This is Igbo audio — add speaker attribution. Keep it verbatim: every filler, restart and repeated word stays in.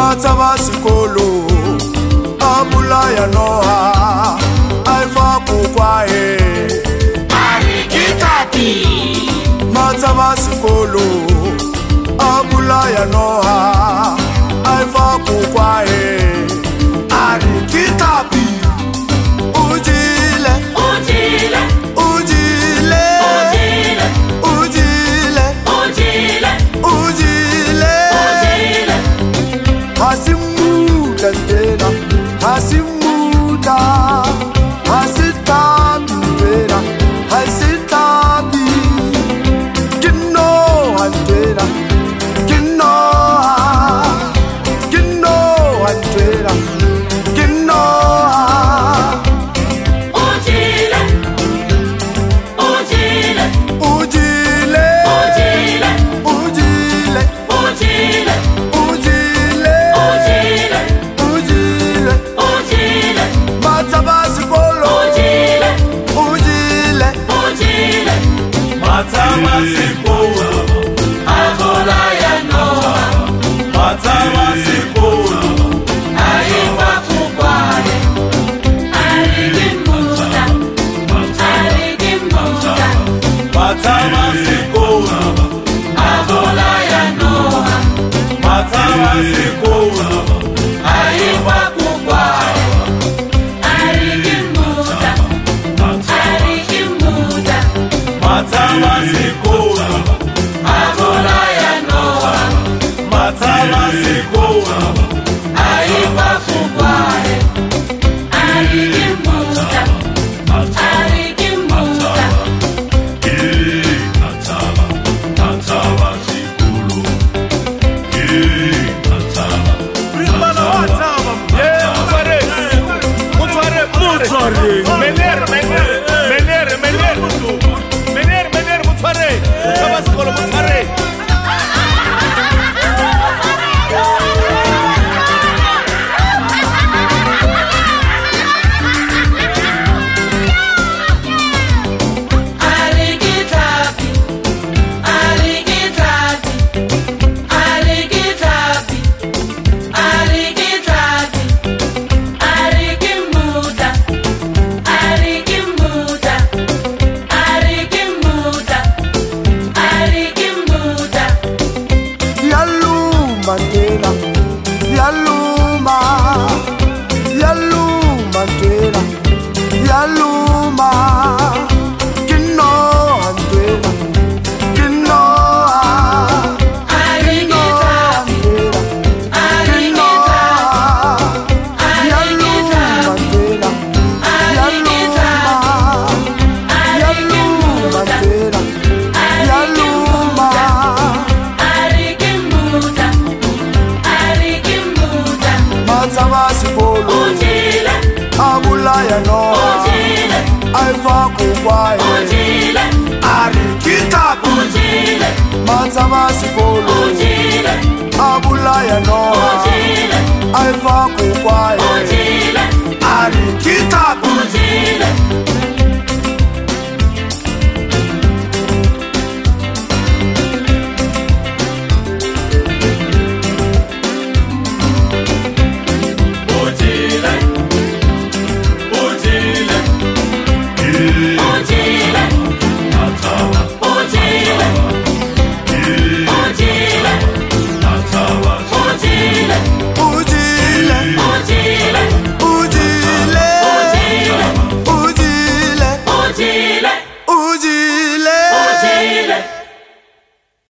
Speaker 1: Matsaba sikolo abula ya noha alfa kukwae
Speaker 2: arikitapi.
Speaker 1: Matsaba sikolo abula ya noha alfa kukwae arikitapi. Ujile
Speaker 2: Ujile
Speaker 1: Ujile
Speaker 2: Ujile
Speaker 1: Ujile
Speaker 2: Ujile
Speaker 1: Ujile
Speaker 2: Ujile
Speaker 1: Hasimuda ntera Hasimuda Hasitabi ntera Hasitabi Kino ntera Kino Kino ntera Kino
Speaker 2: Ujile Ujile
Speaker 1: Ujile
Speaker 2: Ujile
Speaker 1: Ujile
Speaker 2: Ujile
Speaker 1: Ujile
Speaker 2: Ujile
Speaker 1: Ujile
Speaker 2: Ujile
Speaker 1: Matsaba sikolo
Speaker 2: Ujile
Speaker 1: Ujile
Speaker 2: Ujile
Speaker 3: Matsaba sikolo
Speaker 2: abola ya noha
Speaker 3: Matsaba sikolo
Speaker 2: aifa kukwae arigimuta arigimuta
Speaker 3: Matsaba sikolo
Speaker 2: abola ya noha
Speaker 3: Matsaba sikolo
Speaker 2: aifa kukwae arigimuta arigimuta
Speaker 3: Matsaba sikolo
Speaker 2: abola ya noha
Speaker 3: Matsaba sikolo
Speaker 2: aifa kukwae arigimuta arigimuta
Speaker 3: Matsaba Matsaba sikolo Matsaba
Speaker 4: Primana Matsaba yeah mutware mutware mutware mener mener mener mener mener mener mutware Matsaba sikolo mutware
Speaker 2: arigitapi arigitapi arigitapi arigitapi arigimuta arigimuta arigimuta arigimuta
Speaker 1: Yaluma ntera Yaluma Yaluma ntera Yaluma Kino ntera Kino
Speaker 2: arigitapi arigimuta arigimuta
Speaker 1: Matsaba sikolo
Speaker 2: Ujile
Speaker 1: abula ya noha
Speaker 2: Ujile
Speaker 1: alfa kukwae
Speaker 2: Ujile
Speaker 1: arikitapi.
Speaker 2: Ujile
Speaker 1: Matsaba sikolo
Speaker 2: Ujile
Speaker 1: abula ya noha
Speaker 2: Ujile
Speaker 1: alfa kukwae
Speaker 2: Ujile
Speaker 1: arikitapi.
Speaker 2: Ujile